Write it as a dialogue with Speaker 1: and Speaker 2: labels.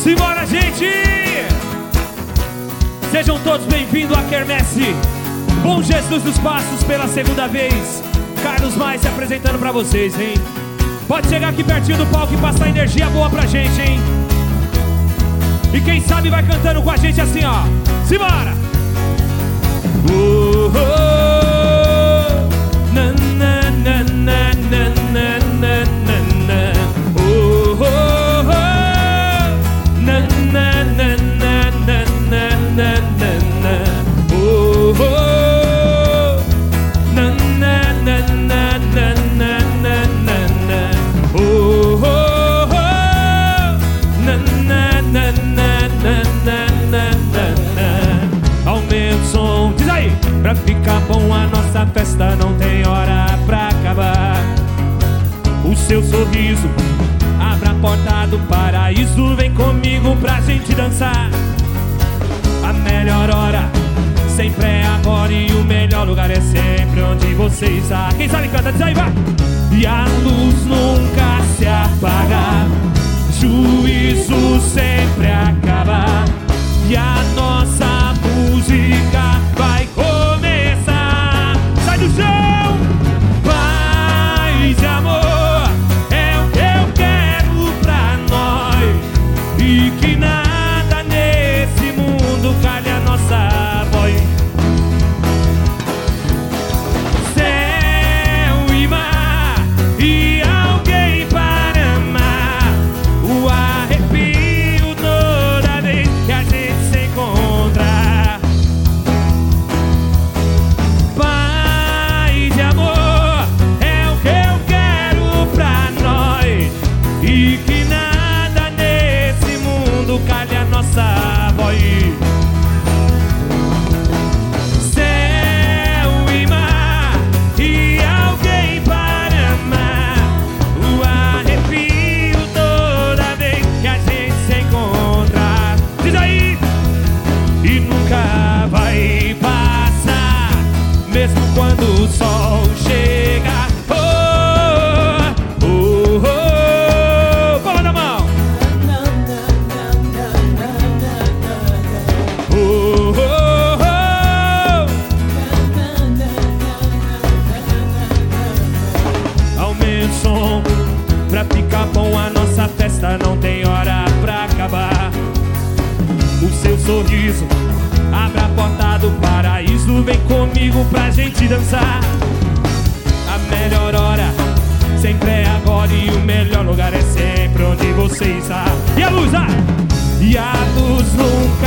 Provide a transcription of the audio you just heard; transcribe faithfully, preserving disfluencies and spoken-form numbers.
Speaker 1: Simbora, gente! Sejam todos bem-vindos à Quermesse Bom Jesus dos Passos pela segunda vez. Carlos Mais se apresentando pra vocês, hein? Pode chegar aqui pertinho do palco e passar energia boa pra gente, hein? E quem sabe vai cantando com a gente assim, ó. Simbora! Oh, oh, oh. Na, na, na, na, na, na, na, na. Oh, oh, oh. Na, na, na, na, na, na, na, na. Oh, oh. Na, na, na, na, na, na, na, na. Oh, oh, oh. Na, na, na, na, na, na, na, na. Aumenta o som, diz aí. Pra ficar bom a nossa festa não tem hora pra acabar. O seu sorriso abre a porta do paraíso. Vem comigo pra gente dançar. A melhor hora sempre é agora e o melhor lugar é sempre onde você está. Quem sabe canta, diz aí, vai! E a luz nunca se apaga, juízo sempre acaba, e a nossa música vai começar. Sai do chão! Paz e amor é o que eu quero pra nós, e que nada nesse mundo calhe a nossa voz. Céu e mar e alguém para amar, o arrepio toda vez que a gente se encontrar. Paz e amor é o que eu quero pra nós, e que nada nesse mundo calhe a nossa voz. Céu e mar e alguém para amar, o arrepio toda vez que a gente se encontrar. Diz aí! E nunca vai passar, mesmo quando o sol chega. Oh, oh, oh, oh. Palma na mão! Oh, oh, oh. Aumenta o som, pra ficar bom a nossa festa não tem hora pra acabar. O seu sorriso abre a porta do paraíso. Vem comigo pra gente dançar. A melhor hora sempre é agora e o melhor lugar é sempre onde você está. E a luz, ah! E a luz nunca